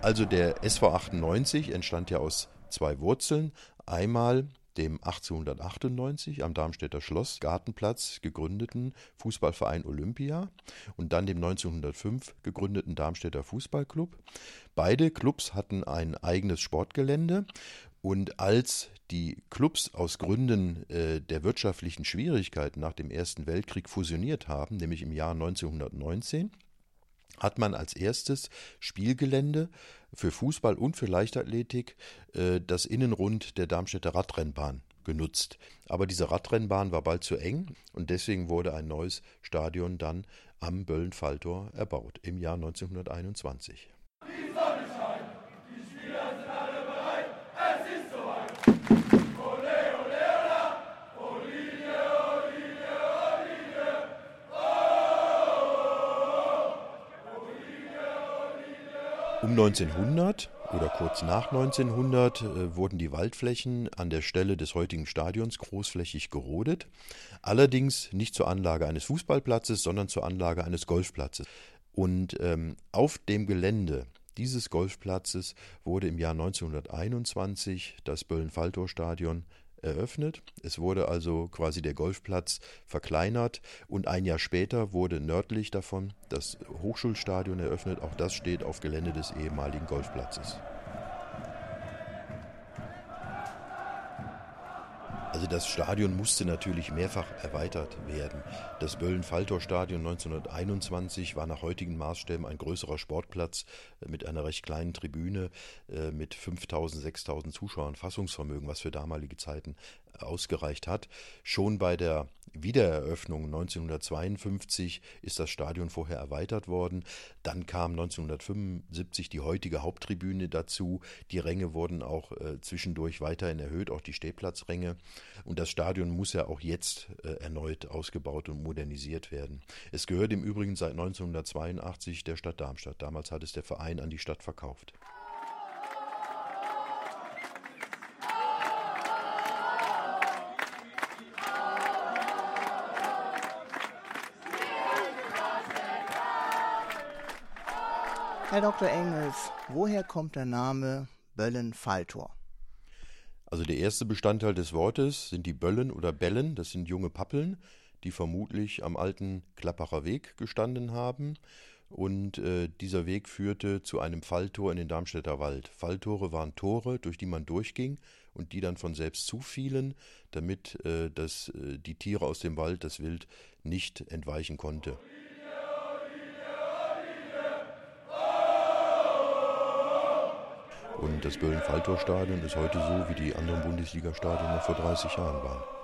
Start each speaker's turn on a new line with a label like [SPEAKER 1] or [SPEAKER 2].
[SPEAKER 1] Also der SV 98 entstand ja aus zwei Wurzeln. Einmal dem 1898 am Darmstädter Schloss Gartenplatz gegründeten Fußballverein Olympia und dann dem 1905 gegründeten Darmstädter Fußballclub. Beide Clubs hatten ein eigenes Sportgelände und als die Clubs aus Gründen der wirtschaftlichen Schwierigkeiten nach dem Ersten Weltkrieg fusioniert haben, nämlich im Jahr 1919, hat man als erstes Spielgelände für Fußball und für Leichtathletik das Innenrund der Darmstädter Radrennbahn genutzt. Aber diese Radrennbahn war bald zu eng und deswegen wurde ein neues Stadion dann am Böllen-Falltor erbaut im Jahr 1921.
[SPEAKER 2] Die Sonne scheint, die Spieler sind alle bereit, es ist soweit. Ole, ole, ola, Oline, Oline, Oline,
[SPEAKER 1] Um 1900 oder kurz nach 1900 wurden die Waldflächen an der Stelle des heutigen Stadions großflächig gerodet, allerdings nicht zur Anlage eines Fußballplatzes, sondern zur Anlage eines Golfplatzes. Und auf dem Gelände dieses Golfplatzes wurde im Jahr 1921 das Böllen-Falltor-Stadion eröffnet. Es wurde also quasi der Golfplatz verkleinert und ein Jahr später wurde nördlich davon das Hochschulstadion eröffnet. Auch das steht auf Gelände des ehemaligen Golfplatzes. Also das Stadion musste natürlich mehrfach erweitert werden. Das Böllen-Falltor-Stadion 1921 war nach heutigen Maßstäben ein größerer Sportplatz mit einer recht kleinen Tribüne mit 5.000, 6.000 Zuschauern, Fassungsvermögen, was für damalige Zeiten ausgereicht hat. Schon bei der Wiedereröffnung 1952 ist das Stadion vorher erweitert worden. Dann kam 1975 die heutige Haupttribüne dazu. Die Ränge wurden auch zwischendurch weiterhin erhöht, auch die Stehplatzränge. Und das Stadion muss ja auch jetzt erneut ausgebaut und modernisiert werden. Es gehört im Übrigen seit 1982 der Stadt Darmstadt. Damals hat es der Verein an die Stadt verkauft.
[SPEAKER 3] Herr Dr. Engels, woher kommt der Name Böllen-Falltor?
[SPEAKER 1] Also der erste Bestandteil des Wortes sind die Böllen oder Bellen, das sind junge Pappeln, die vermutlich am alten Klappacher Weg gestanden haben. Und dieser Weg führte zu einem Falltor in den Darmstädter Wald. Falltore waren Tore, durch die man durchging und die dann von selbst zufielen, damit die Tiere aus dem Wald, das Wild, nicht entweichen konnte. Und das Böllen-Falltor-Stadion ist heute so, wie die anderen Bundesliga-Stadien noch vor 30 Jahren waren.